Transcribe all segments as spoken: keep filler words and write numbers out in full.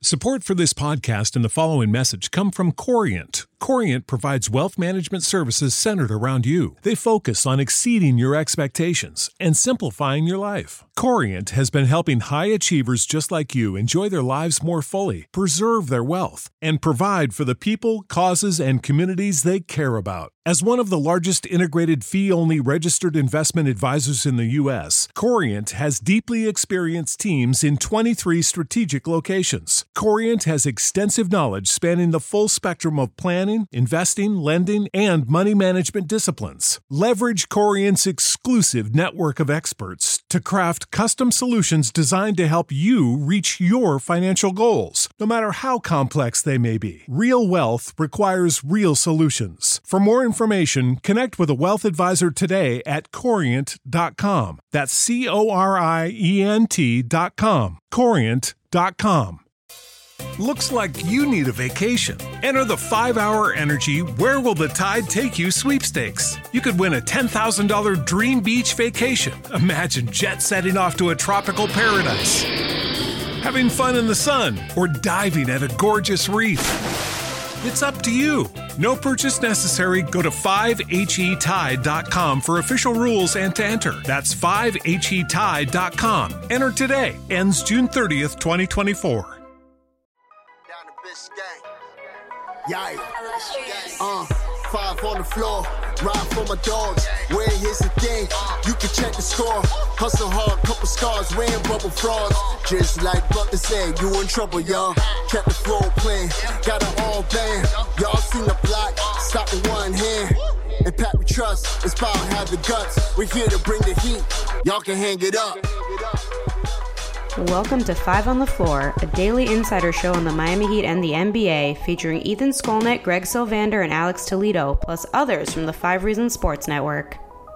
Support for this podcast and the following message come from Corient. Corient provides wealth management services centered around you. They focus on exceeding your expectations and simplifying your life. Corient has been helping high achievers just like you enjoy their lives more fully, preserve their wealth, and provide for the people, causes, and communities they care about. As one of the largest integrated fee-only registered investment advisors in the U S, Corient has deeply experienced teams in twenty-three strategic locations. Corient has extensive knowledge spanning the full spectrum of planning, investing, lending, and money management disciplines. Leverage Corient's exclusive network of experts to craft custom solutions designed to help you reach your financial goals, no matter how complex they may be. Real wealth requires real solutions. For more information, connect with a wealth advisor today at corient dot com. That's C O R I E N T dot com. corient dot com. Looks like you need a vacation. Enter the five hour Energy Where Will the Tide Take You sweepstakes. You could win a ten thousand dollars dream beach vacation. Imagine jet setting off to a tropical paradise, having fun in the sun, or diving at a gorgeous reef. It's up to you. No purchase necessary. Go to five H E tide dot com for official rules and to enter. That's five H E tide dot com. Enter today. Ends June thirtieth, twenty twenty-four. Yeah, uh, five on the floor, ride for my dogs. Where here's the thing, you can check the score. Hustle hard, couple scars, wearing bubble frauds. Just like Butler said, you in trouble, y'all. Kept the floor playing, got it all banned. Y'all seen the block, stop with one hand. And Pat we trust, Inspire have the guts. We're here to bring the heat, y'all can hang it up. Welcome to Five on the Floor, a daily insider show on the Miami Heat and the N B A, featuring Ethan Skolnick, Greg Sylvander, and Alex Toledo, plus others from the Five Reasons Sports Network.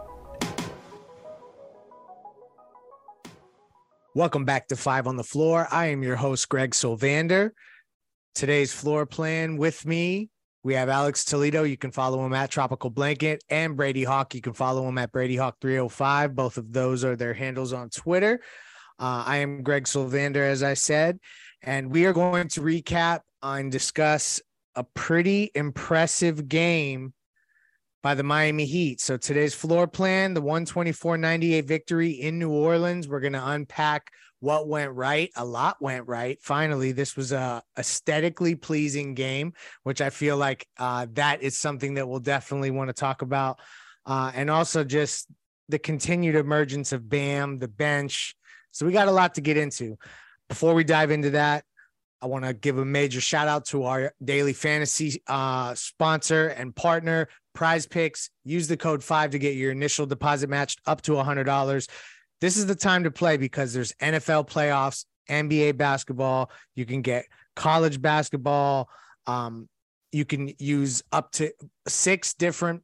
Welcome back to Five on the Floor. I am your host, Greg Sylvander. Today's floor plan with me, we have Alex Toledo. You can follow him at Tropical Blanket, and Brady Hawk. You can follow him at Brady Hawk three oh five. Both of those are their handles on Twitter. Uh, I am Greg Sylvander, as I said, and we are going to recap and discuss a pretty impressive game by the Miami Heat. So today's floor plan, the one twenty-four ninety-eight victory in New Orleans. We're going to unpack what went right. A lot went right. Finally, this was a aesthetically pleasing game, which I feel like uh, that is something that we'll definitely want to talk about. Uh, and also just the continued emergence of Bam, the bench. So we got a lot to get into. Before we dive into that, I want to give a major shout out to our daily fantasy uh, sponsor and partner, Prize Picks. Use the code five to get your initial deposit matched up to one hundred dollars. This is the time to play because there's N F L playoffs, N B A basketball. You can get college basketball. Um, you can use up to six different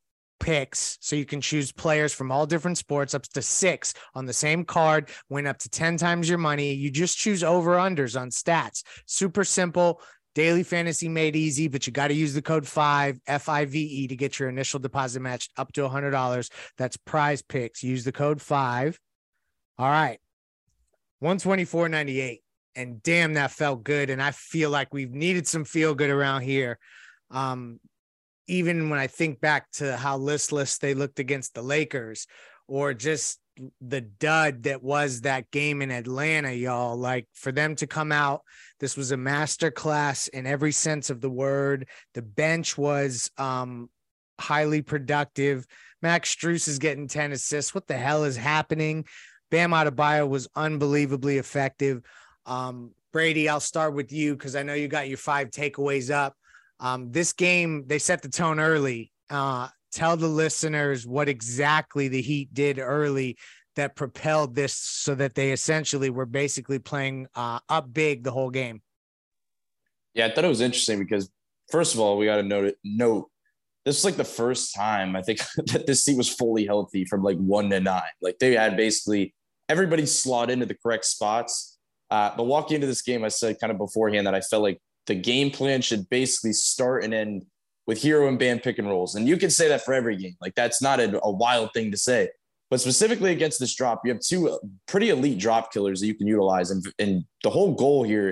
picks, so you can choose players from all different sports, up to six on the same card, win up to ten times your money. You just choose over unders on stats. Super simple, daily fantasy made easy, but you got to use the code five F I V E to get your initial deposit matched up to one hundred dollars. That's Prize Picks. Use the code five. All right, one twenty-four ninety-eight, and damn, that felt good. And I feel like we've needed some feel good around here. Um, Even when I think back to how listless they looked against the Lakers, or just the dud that was that game in Atlanta, y'all, like for them to come out, this was a master class in every sense of the word. The bench was um, highly productive. Max Strus is getting ten assists. What the hell is happening? Bam Adebayo was unbelievably effective. Um, Brady, I'll start with you because I know you got your five takeaways up. Um, this game, they set the tone early. Uh, tell the listeners what exactly the Heat did early that propelled this so that they essentially were basically playing uh, up big the whole game. Yeah, I thought it was interesting because, first of all, we got to note, note this is like the first time I think that this team was fully healthy from like one to nine. Like they had basically everybody slot into the correct spots. Uh, but walking into this game, I said kind of beforehand that I felt like the game plan should basically start and end with Hero and Bam pick and rolls. And you can say that for every game. Like that's not a, a wild thing to say. But specifically against this drop, you have two pretty elite drop killers that you can utilize. And, and the whole goal here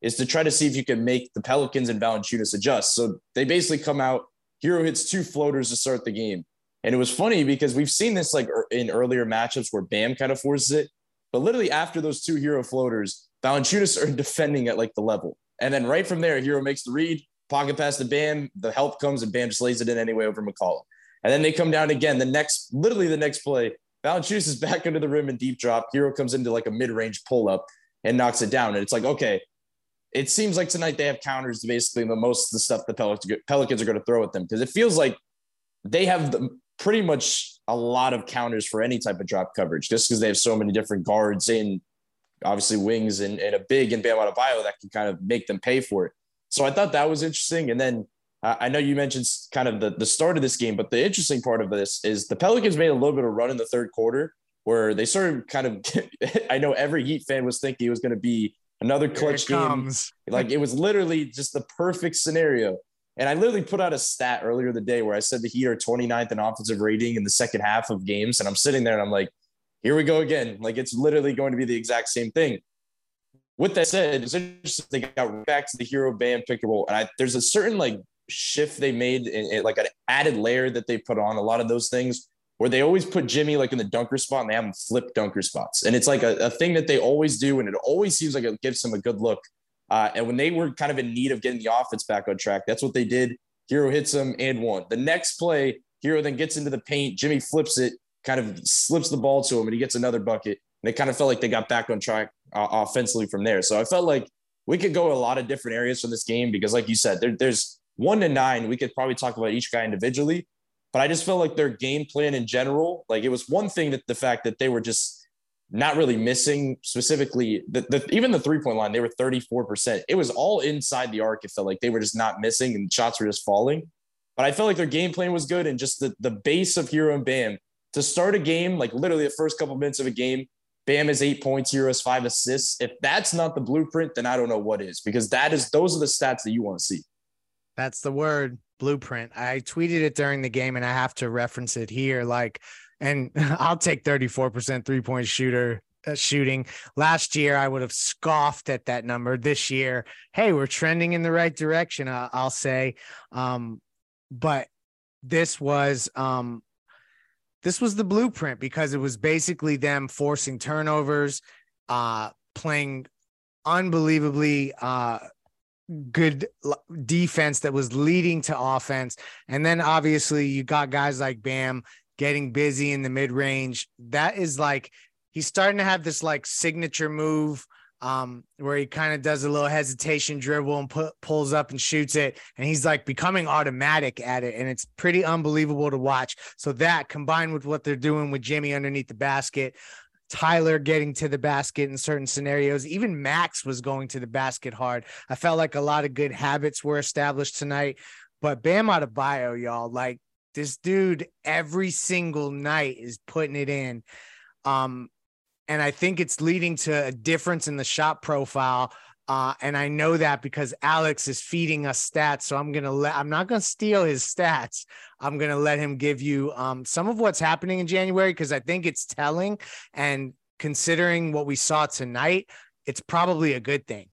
is to try to see if you can make the Pelicans and Valanciunas adjust. So they basically come out, Hero hits two floaters to start the game. And it was funny because we've seen this like in earlier matchups where Bam kind of forces it. But literally after those two Hero floaters, Valanciunas are defending at like the level. And then right from there, Hero makes the read, pocket pass to Bam, the help comes and Bam just lays it in anyway over McCollum. And then they come down again. The next, literally the next play, Valanciunas is back under the rim and deep drop. Hero comes into like a mid-range pull-up and knocks it down. And it's like, okay, it seems like tonight they have counters to basically the most of the stuff the Pelicans are going to throw at them, because it feels like they have the, pretty much a lot of counters for any type of drop coverage, just because they have so many different guards and obviously wings and, and a big and Bam Adebayo that can kind of make them pay for it. So I thought that was interesting. And then uh, I know you mentioned kind of the, the start of this game, but the interesting part of this is the Pelicans made a little bit of run in the third quarter where they started kind of – I know every Heat fan was thinking it was going to be another clutch game. Like it was literally just the perfect scenario. And I literally put out a stat earlier the day where I said the Heat are twenty-ninth in offensive rating in the second half of games. And I'm sitting there and I'm like, here we go again. Like it's literally going to be the exact same thing. With that said, it's interesting they got back to the Hero Bam pick and roll. And I, there's a certain like shift they made in, in like an added layer that they put on a lot of those things where they always put Jimmy like in the dunker spot and they have him flip dunker spots. And it's like a, a thing that they always do. And it always seems like it gives them a good look. Uh, and when they were kind of in need of getting the offense back on track, that's what they did. Hero hits them and one. The next play, Hero then gets into the paint. Jimmy flips it, kind of slips the ball to him, and he gets another bucket. And it kind of felt like they got back on track uh, offensively from there. So I felt like we could go a lot of different areas from this game because, like you said, there, there's one to nine. We could probably talk about each guy individually. But I just felt like their game plan in general, like it was one thing that the fact that they were just not really missing specifically the, the even the three-point line, they were thirty-four percent. It was all inside the arc. It felt like they were just not missing and shots were just falling. But I felt like their game plan was good. And just the, the base of Hero and Bam to start a game, like literally the first couple minutes of a game, Bam has eight points, Hero has five assists. If that's not the blueprint, then I don't know what is, because that is, those are the stats that you want to see. That's the word, blueprint. I tweeted it during the game and I have to reference it here. Like, and I'll take thirty-four percent three-point shooter uh, shooting. Last year, I would have scoffed at that number. This year, hey, we're trending in the right direction, uh, I'll say. Um, but this was um, this was the blueprint because it was basically them forcing turnovers, uh, playing unbelievably uh, good defense that was leading to offense. And then obviously you got guys like Bam getting busy in the mid-range. That is like, he's starting to have this like signature move um, where he kind of does a little hesitation dribble and put, pulls up and shoots it. And he's like becoming automatic at it. And it's pretty unbelievable to watch. So that combined with what they're doing with Jimmy underneath the basket, Tyler getting to the basket in certain scenarios, even Max was going to the basket hard. I felt like a lot of good habits were established tonight, but Bam Adebayo, y'all, like, this dude every single night is putting it in. Um, and I think it's leading to a difference in the shot profile. Uh, and I know that because Alex is feeding us stats. So I'm going to let, I'm not going to steal his stats. I'm going to let him give you um, some of what's happening in January, because I think it's telling. And considering what we saw tonight, it's probably a good thing.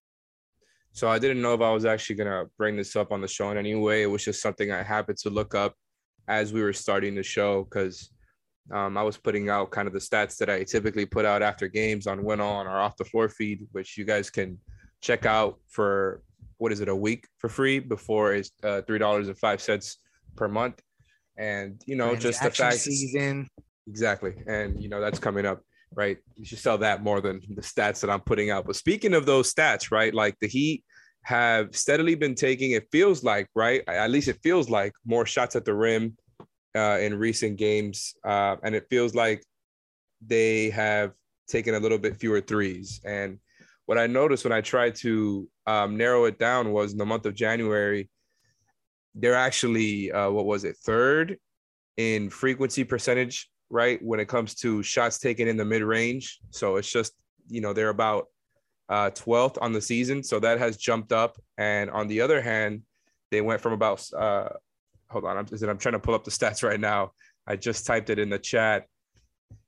So I didn't know if I was actually going to bring this up on the show in any way. It was just something I happened to look up as we were starting the show, because um, I was putting out kind of the stats that I typically put out after games on Win On or Off the Floor feed, which you guys can check out for, what is it, a week for free before it's uh, three dollars and five cents per month. And, you know, and just the, the fact season. Exactly. And, you know, that's coming up, right? You should sell that more than the stats that I'm putting out. But speaking of those stats, right, like the Heat have steadily been taking, it feels like, right, at least it feels like, more shots at the rim uh, in recent games. Uh, and it feels like they have taken a little bit fewer threes. And what I noticed when I tried to um, narrow it down was in the month of January, they're actually, uh, what was it, third in frequency percentage, right, when it comes to shots taken in the mid-range. So it's just, you know, they're about uh, twelfth on the season. So that has jumped up. And on the other hand, they went from about, uh, hold on, I'm, I'm trying to pull up the stats right now. I just typed it in the chat.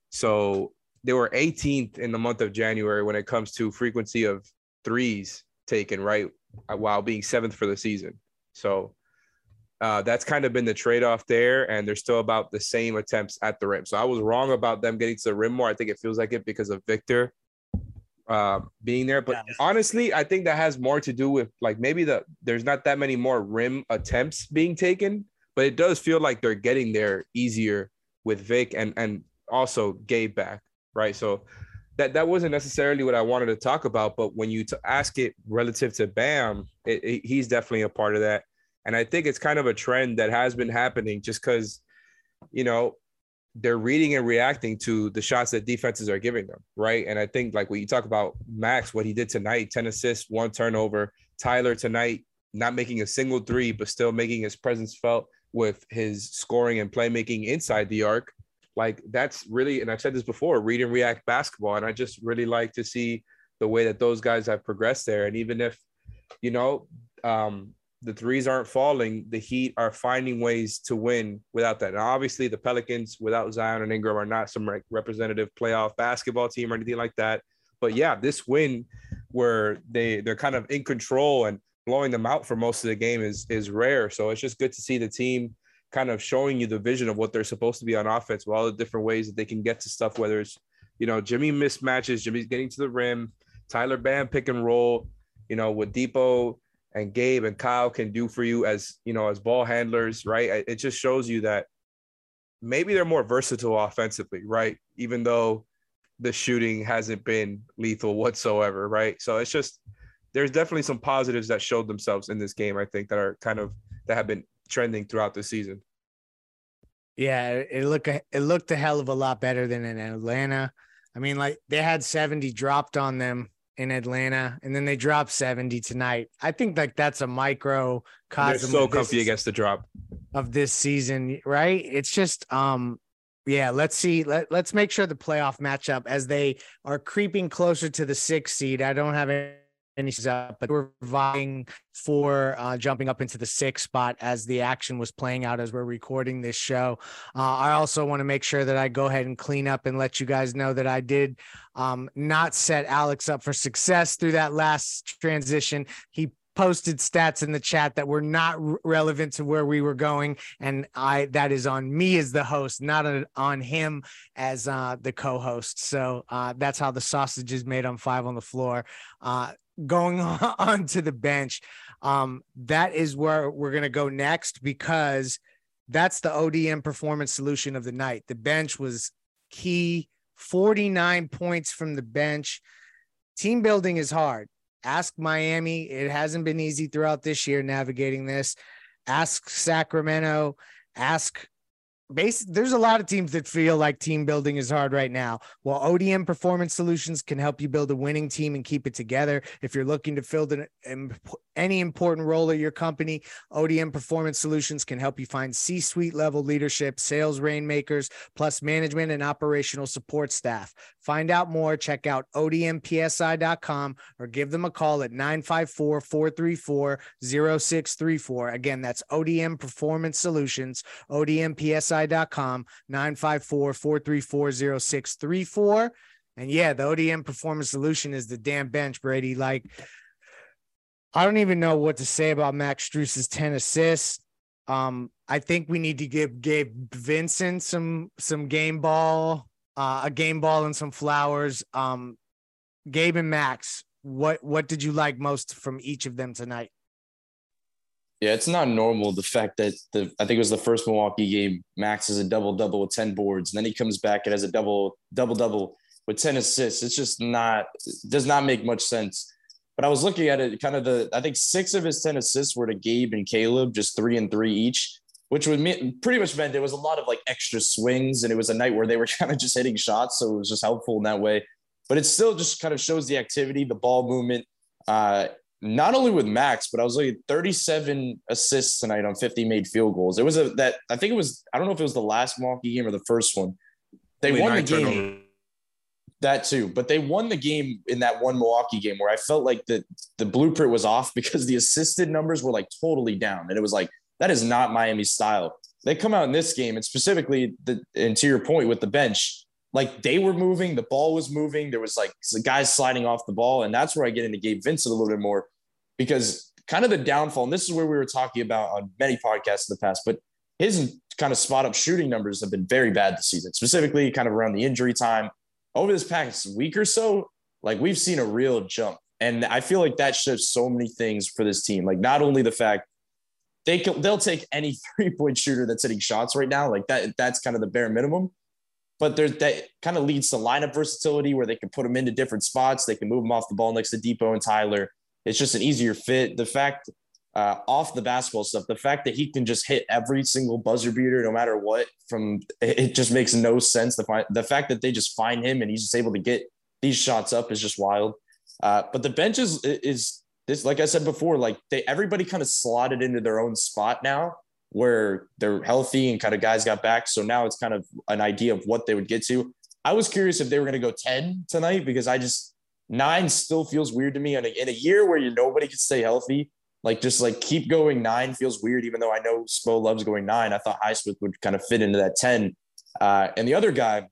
So they were eighteenth in the month of January when it comes to frequency of threes taken, right, while being seventh for the season. So uh, that's kind of been the trade-off there, and they're still about the same attempts at the rim. So I was wrong about them getting to the rim more. I think it feels like it because of Victor uh, being there. But yeah. honestly, I think that has more to do with like maybe the there's not that many more rim attempts being taken, but it does feel like they're getting there easier with Vic and and also Gabe back, right? So that that wasn't necessarily what I wanted to talk about, but when you t- ask it relative to Bam, it, it, he's definitely a part of that. And I think it's kind of a trend that has been happening just because, you know, they're reading and reacting to the shots that defenses are giving them, right? And I think like when you talk about Max, what he did tonight, ten assists, one turnover. Tyler tonight, not making a single three, but still making his presence felt with his scoring and playmaking inside the arc. Like that's really, and I've said this before, read and react basketball. And I just really like to see the way that those guys have progressed there. And even if, you know, um, the threes aren't falling, the Heat are finding ways to win without that. Now, obviously the Pelicans without Zion and Ingram are not some like representative playoff basketball team or anything like that. But yeah, this win where they, they're kind of in control and blowing them out for most of the game is, is rare. So it's just good to see the team kind of showing you the vision of what they're supposed to be on offense with all the different ways that they can get to stuff, whether it's, you know, Jimmy mismatches, Jimmy's getting to the rim, Tyler Bam pick and roll, you know, what Depot and Gabe and Kyle can do for you as, you know, as ball handlers, right? It just shows you that maybe they're more versatile offensively, right? Even though the shooting hasn't been lethal whatsoever, right? So it's just, there's definitely some positives that showed themselves in this game, I think, that are kind of, that have been trending throughout the season. Yeah, it looked it looked a hell of a lot better than in Atlanta. I mean, like they had seventy dropped on them in Atlanta, and then they dropped seventy tonight. I think like that's a microcosm. They're so comfy against the drop of this season, right? It's just um yeah, let's see. Let, let's make sure the playoff matchup as they are creeping closer to the sixth seed. I don't have any up, but we're vying for uh, jumping up into the sixth spot as the action was playing out as we're recording this show. Uh, I also want to make sure that I go ahead and clean up and let you guys know that I did um, not set Alex up for success through that last transition. He posted stats in the chat that were not r- relevant to where we were going. And I, that is on me as the host, not a, on him as uh, the co-host. So uh, that's how the sausage is made on Five on the Floor. Uh, going on to the bench. Um, that is where we're going to go next, because that's the O D M performance solution of the night. The bench was key, forty-nine points from the bench. Team building is hard. Ask Miami. It hasn't been easy throughout this year navigating this. Ask Sacramento. Ask base. There's a lot of teams that feel like team building is hard right now. Well, O D M Performance Solutions can help you build a winning team and keep it together. If you're looking to fill an, an, any important role at your company, O D M Performance Solutions can help you find C-suite level leadership, sales rainmakers, plus management and operational support staff. Find out more. Check out O D M P S I dot com or give them a call at nine five four, four three four, zero six three four. Again, that's O D M Performance Solutions, O D M P S I dot com, nine five four, four three four, zero six three four. And yeah, the O D M Performance Solution is the damn bench, Brady. Like, I don't even know what to say about Max Strus's ten assists. Um, I think we need to give Gabe Vincent some some game ball. Uh, a game ball and some flowers. Um, Gabe and Max, what what did you like most from each of them tonight? Yeah, it's not normal, the fact that the I think it was the first Milwaukee game, Max has a double-double with ten boards, and then he comes back and has a double double-double with ten assists. It's just not – does not make much sense. But I was looking at it, kind of the – I think six of his ten assists were to Gabe and Caleb, just three and three each, which would mean, pretty much meant there was a lot of like extra swings, and it was a night where they were kind of just hitting shots. So it was just helpful in that way, but it still just kind of shows the activity, the ball movement, uh, not only with Max, but I was looking at thirty-seven assists tonight on fifty made field goals. It was a, that I think it was, I don't know if it was the last Milwaukee game or the first one. They Only won the game. Turnover. That too, but they won the game in that one Milwaukee game where I felt like the, the blueprint was off because the assisted numbers were like totally down. And it was like, that is not Miami's style. They come out in this game, and specifically, the, and to your point with the bench, like they were moving, the ball was moving. There was like guys sliding off the ball, and that's where I get into Gabe Vincent a little bit more. because kind of the downfall, and this is where we were talking about on many podcasts in the past, but his kind of spot up shooting numbers have been very bad this season, specifically kind of around the injury time. Over this past week or so, like we've seen a real jump. And I feel like that shows so many things for this team. Like not only the fact they can, they'll take any three-point shooter that's hitting shots right now, like that, that's kind of the bare minimum. But there's that kind of leads to lineup versatility where they can put them into different spots. They can move them off the ball next to Depot and Tyler. It's just an easier fit. The fact uh, off the basketball stuff, the fact that he can just hit every single buzzer beater, no matter what, from it just makes no sense. The, the fact that they just find him and he's just able to get these shots up is just wild. Uh, but the bench is, is this, like I said before, like they, everybody kind of slotted into their own spot now where they're healthy and kind of guys got back. So now it's kind of an idea of what they would get to. I was curious if they were going to go ten tonight because I just, nine still feels weird to me. And in a year where you nobody can stay healthy, like just like keep going nine feels weird, even though I know Spo loves going nine. I thought Highsmith would kind of fit into that ten. Uh, and the other guy,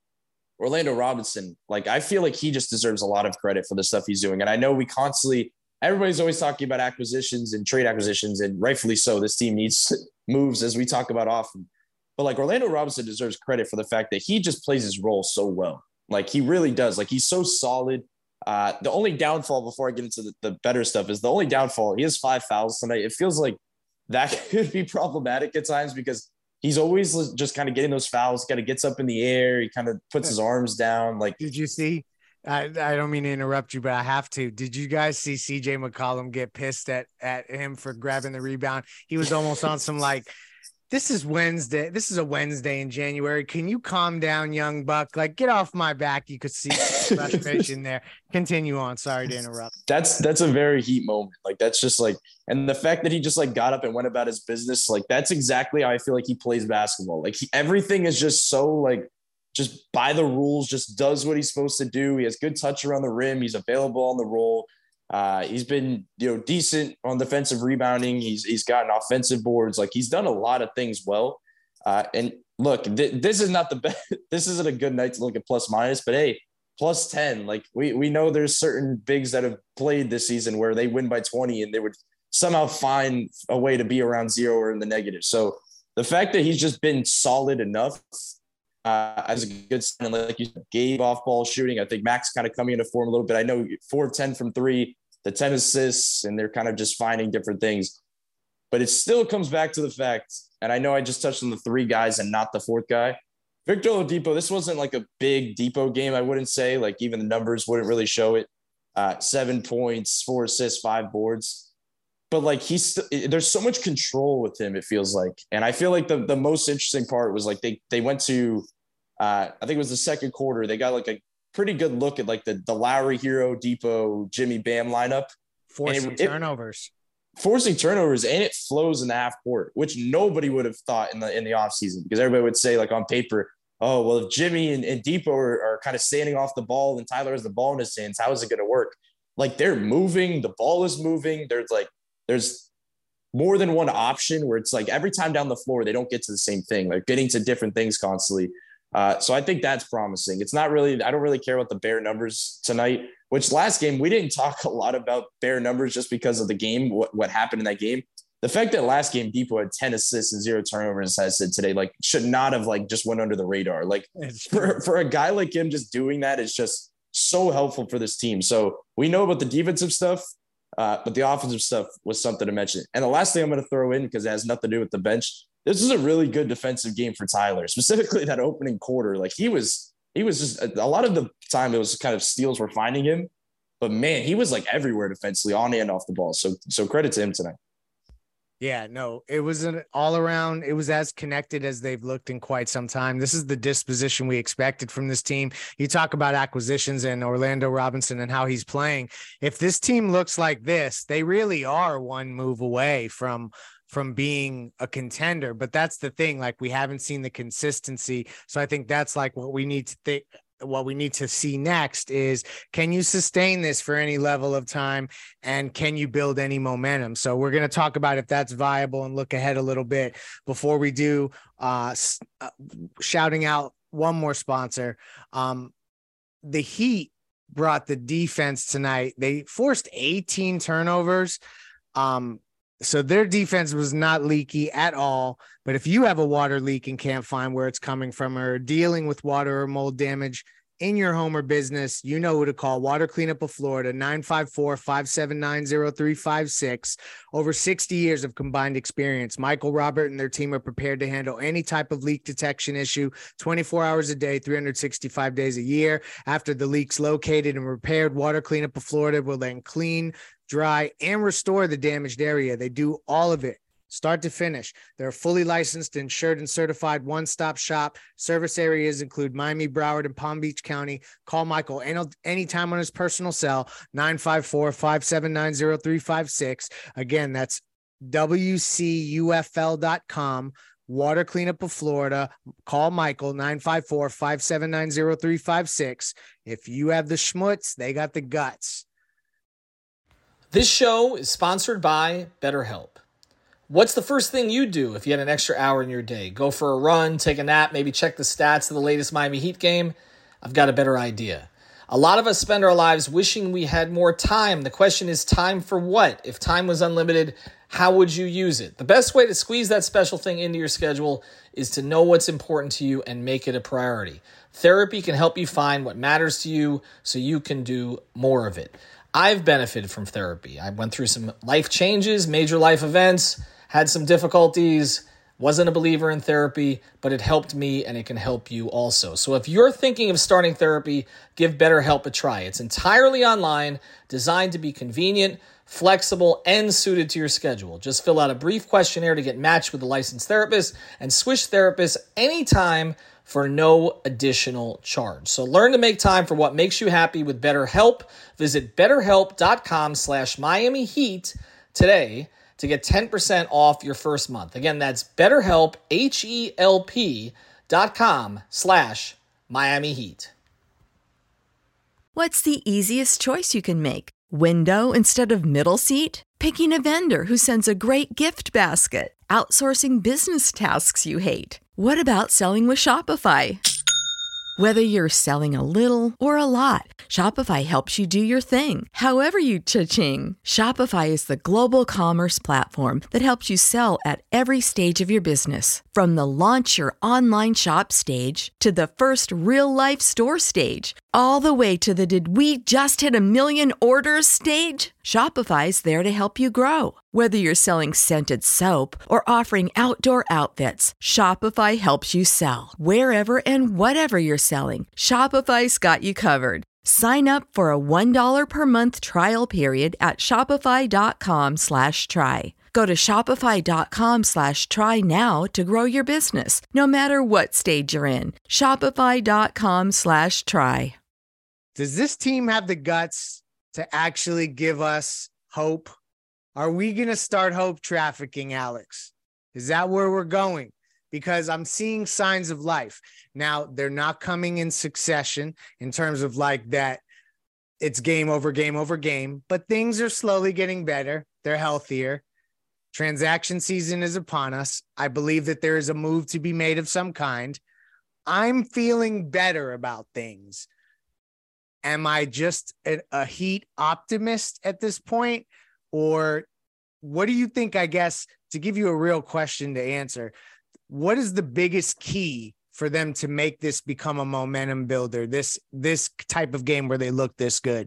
Orlando Robinson, like I feel like he just deserves a lot of credit for the stuff he's doing. And I know we constantly, everybody's always talking about acquisitions and trade acquisitions, and rightfully so. This team needs moves, as we talk about often. But like Orlando Robinson deserves credit for the fact that he just plays his role so well. Like he really does. Like he's so solid. Uh, the only downfall, before I get into the, the better stuff, is the only downfall. He has five fouls tonight. It feels like that could be problematic at times because he's always just kind of getting those fouls. Kind of gets up in the air. He kind of puts his arms down. Like, did you see? I, I don't mean to interrupt you, but I have to. Did you guys see C J McCollum get pissed at at him for grabbing the rebound? He was almost on some like, this is Wednesday. This is a Wednesday in January. Can you calm down, young buck? Like, get off my back. You could see frustration there. Continue on. Sorry to interrupt. That's that's a very Heat moment. Like, that's just like, and the fact that he just like got up and went about his business, like that's exactly how I feel like he plays basketball. Like he, everything is just so like, just by the rules, just does what he's supposed to do. He has good touch around the rim. He's available on the roll. Uh, he's been, you know, decent on defensive rebounding. He's he's gotten offensive boards. Like he's done a lot of things well. Uh, and look, th- this is not the best. This isn't a good night to look at plus minus, but hey, plus ten. Like we we know there's certain bigs that have played this season where they win by twenty and they would somehow find a way to be around zero or in the negative. So the fact that he's just been solid enough uh, as a good sign, like you said, Gabe off ball shooting. I think Max kind of coming into form a little bit. I know four of ten from three. The ten assists, and they're kind of just finding different things. But it still comes back to the fact, and I know I just touched on the three guys and not the fourth guy. Victor Oladipo, this wasn't like a big Depot game, I wouldn't say. Like even the numbers wouldn't really show it. Uh, seven points, four assists, five boards. But like he's st- there's so much control with him, it feels like. And I feel like the, the most interesting part was like they they went to, uh, I think it was the second quarter. They got like a pretty good look at like the, the Lowry, Hero, Depot, Jimmy Bam lineup. Forcing it, turnovers. It, forcing turnovers, and it flows in the half court, which nobody would have thought in the in the offseason because everybody would say like on paper, oh, well, if Jimmy and, and Depot are, are kind of standing off the ball and Tyler has the ball in his hands, how is it going to work? Like they're moving, the ball is moving. There's like, there's more than one option where it's like every time down the floor, they don't get to the same thing. They're getting to different things constantly. Uh, so I think that's promising. It's not really, I don't really care about the bare numbers tonight, which last game, we didn't talk a lot about bare numbers just because of the game, what, what happened in that game. The fact that last game Depot had ten assists and zero turnovers, as I said today, like should not have like just went under the radar. Like for, for a guy like him, just doing that is just so helpful for this team. So we know about the defensive stuff, uh, but the offensive stuff was something to mention. And the last thing I'm going to throw in, because it has nothing to do with the bench, this is a really good defensive game for Tyler, specifically that opening quarter. Like he was, he was just a lot of the time it was kind of steals were finding him, but man, he was like everywhere defensively on and off the ball. So, so credit to him tonight. Yeah, no, it was an all around. It was as connected as they've looked in quite some time. This is the disposition we expected from this team. You talk about acquisitions and Orlando Robinson and how he's playing. If this team looks like this, they really are one move away from from being a contender. But that's the thing, like we haven't seen the consistency. So I think that's like what we need to think, what we need to see next is, can you sustain this for any level of time? And can you build any momentum? So we're going to talk about if that's viable and look ahead a little bit. Before we do, uh, uh shouting out one more sponsor. Um, the Heat brought the defense tonight. They forced eighteen turnovers. Um, so their defense was not leaky at all. But if you have a water leak and can't find where it's coming from, or dealing with water or mold damage in your home or business, you know who to call. Water Cleanup of Florida, nine five four, five seven nine, zero three five six. Over sixty years of combined experience. Michael, Robert, and their team are prepared to handle any type of leak detection issue twenty-four hours a day, three hundred sixty-five days a year. After the leak's located and repaired, Water Cleanup of Florida will then clean, dry, and restore the damaged area. They do all of it, start to finish. They're a fully licensed, insured, and certified one-stop shop. Service areas include Miami, Broward, and Palm Beach County. Call Michael any anytime on his personal cell, nine five four, five seven nine, zero three five six. Again, that's W C U F L dot com. Water Cleanup of Florida. Call Michael, nine five four, five seven nine, zero three five six. If you have the schmutz, they got the guts. This show is sponsored by BetterHelp. What's the first thing you do if you had an extra hour in your day? Go for a run, take a nap, maybe check the stats of the latest Miami Heat game? I've got a better idea. A lot of us spend our lives wishing we had more time. The question is, time for what? If time was unlimited, how would you use it? The best way to squeeze that special thing into your schedule is to know what's important to you and make it a priority. Therapy can help you find what matters to you so you can do more of it. I've benefited from therapy. I went through some life changes, major life events, had some difficulties, wasn't a believer in therapy, but it helped me and it can help you also. So if you're thinking of starting therapy, give BetterHelp a try. It's entirely online, designed to be convenient, flexible, and suited to your schedule. Just fill out a brief questionnaire to get matched with a licensed therapist and switch therapists anytime for no additional charge. So learn to make time for what makes you happy with BetterHelp. Visit betterhelp.com slash Miami Heat today to get ten percent off your first month. Again, that's BetterHelp, H-E-L-P dot com slash Miami Heat. What's the easiest choice you can make? Window instead of middle seat? Picking a vendor who sends a great gift basket? Outsourcing business tasks you hate? What about selling with Shopify? Whether you're selling a little or a lot, Shopify helps you do your thing, however you cha-ching. Shopify is the global commerce platform that helps you sell at every stage of your business. From the launch your online shop stage to the first real-life store stage, all the way to the did we just hit a million orders stage. Shopify's there to help you grow. Whether you're selling scented soap or offering outdoor outfits, Shopify helps you sell. Wherever and whatever you're selling, Shopify's got you covered. Sign up for a one dollar per month trial period at shopify.com slash try. Go to shopify.com slash try now to grow your business, no matter what stage you're in. Shopify.com slash try. Does this team have the guts to actually give us hope? Are we going to start hope trafficking, Alex? Is that where we're going? Because I'm seeing signs of life. Now, they're not coming in succession in terms of like that it's game over, game over, game, but things are slowly getting better. They're healthier. Transaction season is upon us. I believe that there is a move to be made of some kind. I'm feeling better about things. Am I just a, a Heat optimist at this point? Or what do you think, I guess, to give you a real question to answer, what is the biggest key for them to make this become a momentum builder, this this type of game where they look this good?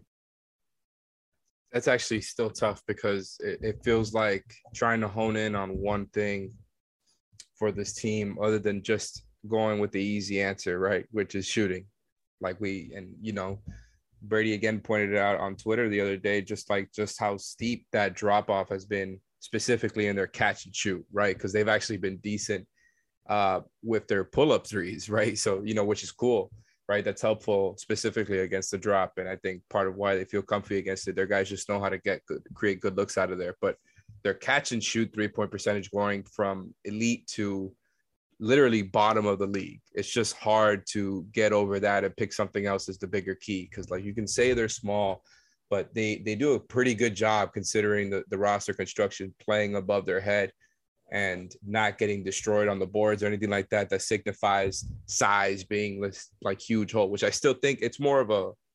That's actually still tough because it, it feels like trying to hone in on one thing for this team other than just going with the easy answer, right, which is shooting. Like we, and, you know, Brady again pointed it out on Twitter the other day, just like just how steep that drop off has been, specifically in their catch and shoot, right? Because they've actually been decent uh, with their pull up threes, right? So, you know, which is cool, right? That's helpful specifically against the drop. And I think part of why they feel comfy against it, their guys just know how to get good, create good looks out of there. But their catch and shoot three point percentage going from elite to literally bottom of the league. It's just hard to get over that and pick something else as the bigger key. Cause like you can say they're small, but they, they do a pretty good job considering the, the roster construction, playing above their head and not getting destroyed on the boards or anything like that. That signifies size being this like huge hole, which I still think it's more of a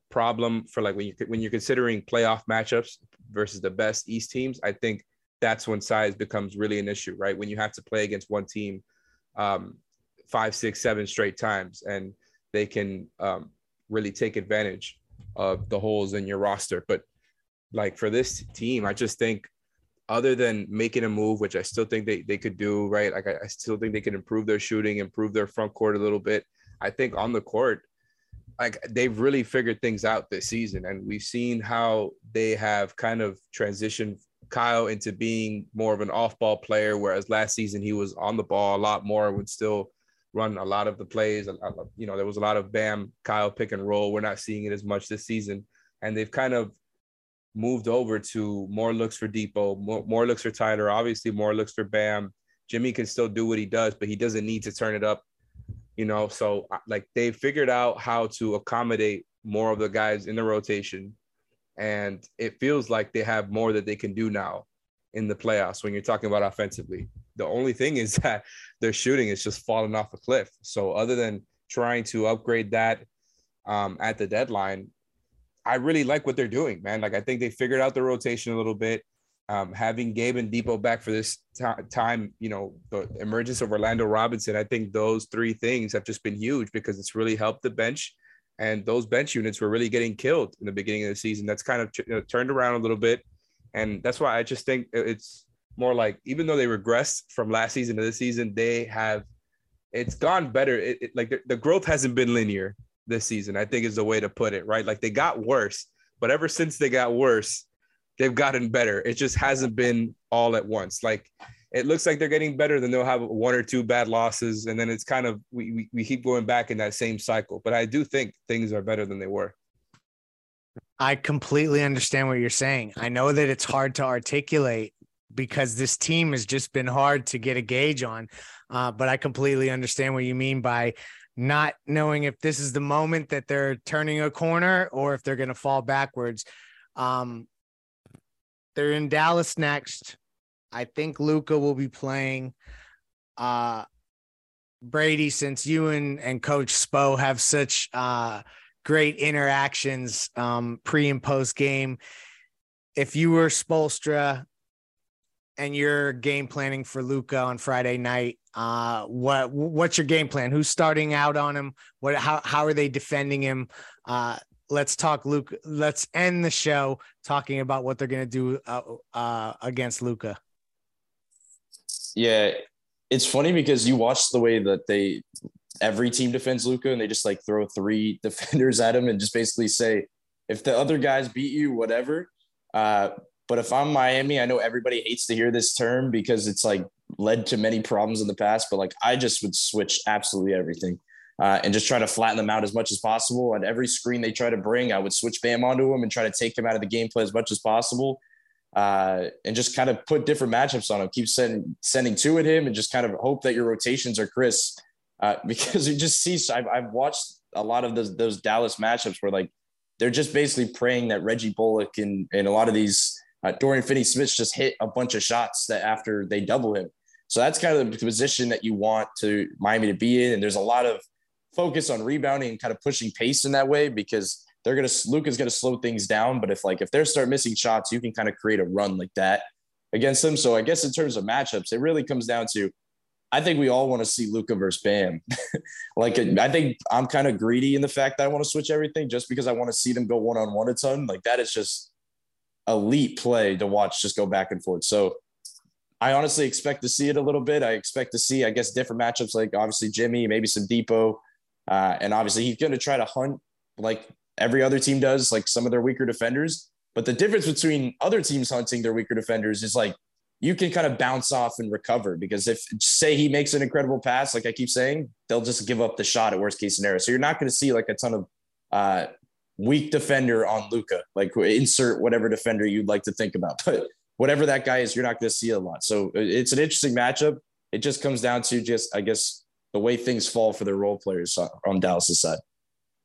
problem for like when you when you're considering playoff matchups versus the best East teams. I think that's when size becomes really an issue, right? When you have to play against one team um, five, six, seven straight times, and they can um, really take advantage of the holes in your roster. But like for this team, I just think other than making a move, which I still think they, they could do, right? Like I, I still think they can improve their shooting, improve their front court a little bit. I think on the court, like they've really figured things out this season. And we've seen how they have kind of transitioned Kyle into being more of an off-ball player, whereas last season he was on the ball a lot more, would still run a lot of the plays. You know, there was a lot of Bam, Kyle pick and roll. We're not seeing it as much this season. And they've kind of moved over to more looks for Depot, more, more looks for Tyler, obviously more looks for Bam. Jimmy can still do what he does, but he doesn't need to turn it up, you know? So like they figured out how to accommodate more of the guys in the rotation. And it feels like they have more that they can do now in the playoffs when you're talking about offensively. The only thing is that their shooting is just falling off a cliff. So other than trying to upgrade that um, at the deadline, I really like what they're doing, man. Like, I think they figured out the rotation a little bit. Um, having Gabe and Depot back for this t- time, you know, the emergence of Orlando Robinson, I think those three things have just been huge because it's really helped the bench. And those bench units were really getting killed in the beginning of the season. That's kind of you know, turned around a little bit. And that's why I just think it's more like, even though they regressed from last season to this season, they have, it's gone better. It, it, like the, the growth hasn't been linear this season, I think is the way to put it, right? Like they got worse, but ever since they got worse, they've gotten better. It just hasn't been all at once. Like it looks like they're getting better, then they'll have one or two bad losses. And then it's kind of, we, we, we keep going back in that same cycle, but I do think things are better than they were. I completely understand what you're saying. I know that it's hard to articulate because this team has just been hard to get a gauge on. Uh, but I completely understand what you mean by not knowing if this is the moment that they're turning a corner or if they're going to fall backwards. Um, they're in Dallas next. I think Luka will be playing. Uh, Brady, since you and, and Coach Spo have such uh, great interactions um, pre and post game, if you were Spoelstra and you're game planning for Luka on Friday night, uh, what what's your game plan? Who's starting out on him? What how how are they defending him? Uh, let's talk Luka. Let's end the show talking about what they're going to do uh, uh, against Luka. Yeah, it's funny because you watch the way that they every team defends Luka, and they just like throw three defenders at him and just basically say, if the other guys beat you, whatever. Uh, but if I'm Miami, I know everybody hates to hear this term because it's like led to many problems in the past, but like I just would switch absolutely everything uh, and just try to flatten them out as much as possible. On every screen they try to bring, I would switch Bam onto him and try to take him out of the gameplay as much as possible. Uh, and just kind of put different matchups on him, keep sending, sending two at him and just kind of hope that your rotations are crisp. Uh, because you just see, I've, I've watched a lot of those, those Dallas matchups where like, they're just basically praying that Reggie Bullock and, and a lot of these uh, Dorian Finney-Smith just hit a bunch of shots that after they double him. So that's kind of the position that you want to Miami to be in. And there's a lot of focus on rebounding and kind of pushing pace in that way because they're going to, Luka's going to slow things down. But if like, if they start missing shots, you can kind of create a run like that against them. So I guess in terms of matchups, it really comes down to, I think we all want to see Luka versus Bam. Like, I think I'm kind of greedy in the fact that I want to switch everything just because I want to see them go one-on-one a ton. Like, that is just elite play to watch just go back and forth. So I honestly expect to see it a little bit. I expect to see, I guess, different matchups like obviously Jimmy, maybe some Depot. Uh, and obviously he's going to try to hunt like every other team does, like some of their weaker defenders. But the difference between other teams hunting their weaker defenders is like, you can kind of bounce off and recover because if say he makes an incredible pass, like I keep saying, they'll just give up the shot at worst case scenario. So you're not going to see like a ton of uh, weak defender on Luka, like insert whatever defender you'd like to think about, but whatever that guy is, you're not going to see a lot. So it's an interesting matchup. It just comes down to just, I guess, the way things fall for the role players on Dallas's side.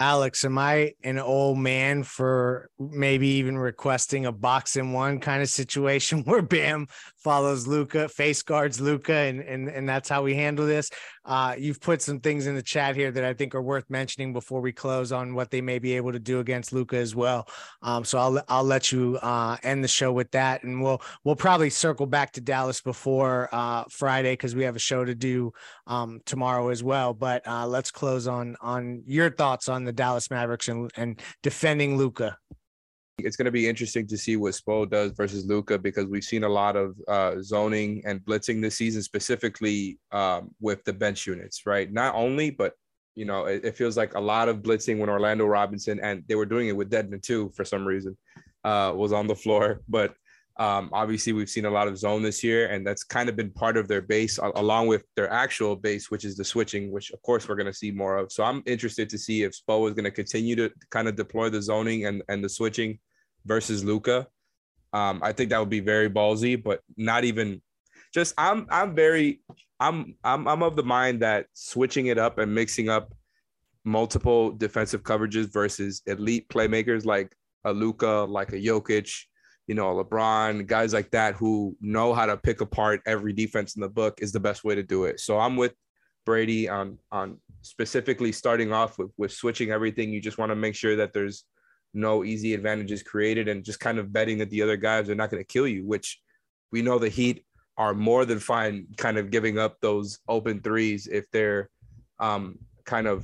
Alex, am I an old man for maybe even requesting a box in one kind of situation where Bam follows Luka, face guards Luka, and, and, and that's how we handle this? Uh, you've put some things in the chat here that I think are worth mentioning before we close on what they may be able to do against Luka as well. Um, so I'll I'll let you uh, end the show with that, and we'll we'll probably circle back to Dallas before uh, Friday because we have a show to do um, tomorrow as well. But uh, let's close on on your thoughts on the Dallas Mavericks and, and defending Luka. It's going to be interesting to see what Spo does versus Luka because we've seen a lot of uh, zoning and blitzing this season, specifically um, with the bench units, right? Not only, but, you know, it, it feels like a lot of blitzing when Orlando Robinson, and they were doing it with Dedmon too, for some reason, uh, was on the floor. But um, obviously we've seen a lot of zone this year, and that's kind of been part of their base along with their actual base, which is the switching, which of course we're going to see more of. So I'm interested to see if Spo is going to continue to kind of deploy the zoning and, and the switching versus Luka. Um, I think that would be very ballsy, but not even just I'm I'm very I'm I'm I'm of the mind that switching it up and mixing up multiple defensive coverages versus elite playmakers like a Luka, like a Jokic, you know, a LeBron, guys like that who know how to pick apart every defense in the book is the best way to do it. So I'm with Brady on on specifically starting off with with switching everything. You just want to make sure that there's no easy advantages created and just kind of betting that the other guys are not going to kill you, which we know the Heat are more than fine kind of giving up those open threes if they're um, kind of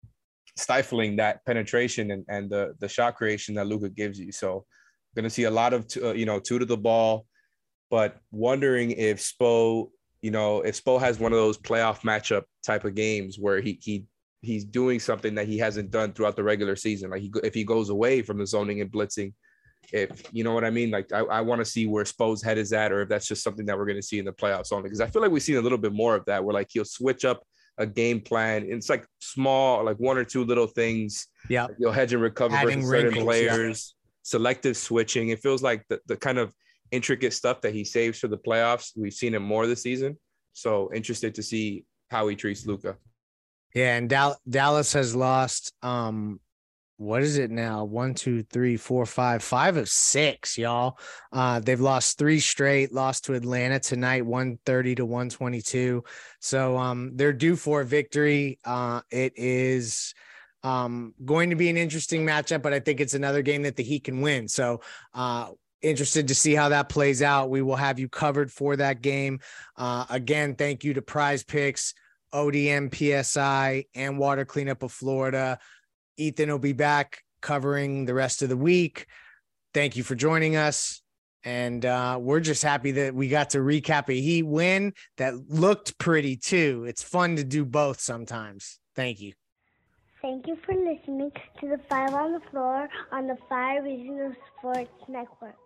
stifling that penetration and, and the, the shot creation that Luka gives you. So going to see a lot of, uh, you know, two to the ball, but wondering if Spo, you know, if Spo has one of those playoff matchup type of games where he, he, he's doing something that he hasn't done throughout the regular season. Like he, if he goes away from the zoning and blitzing, if you know what I mean, like I, I want to see where Spo's head is at, or if that's just something that we're going to see in the playoffs only. Because I feel like we've seen a little bit more of that, where like he'll switch up a game plan. It's like small, like one or two little things. Yeah, like you'll hedge and recover Adding versus certain wrinkles, players, yeah. Selective switching. It feels like the, the kind of intricate stuff that he saves for the playoffs. We've seen it more this season. So interested to see how he treats Luka. Yeah, and Dal- Dallas has lost, um, what is it now? One, two, three, four, five, five of six, y'all. Uh, they've lost three straight, lost to Atlanta tonight, one thirty to one twenty-two. So um, they're due for a victory. Uh, it is um, going to be an interesting matchup, but I think it's another game that the Heat can win. So uh, interested to see how that plays out. We will have you covered for that game. Uh, again, thank you to Prize Picks, O D M, P S I, and Water Cleanup of Florida. Ethan will be back covering the rest of the week. Thank you for joining us. And uh, we're just happy that we got to recap a Heat win that looked pretty too. It's fun to do both sometimes. Thank you. Thank you for listening to the Five on the Floor on the Five Regional Sports Network.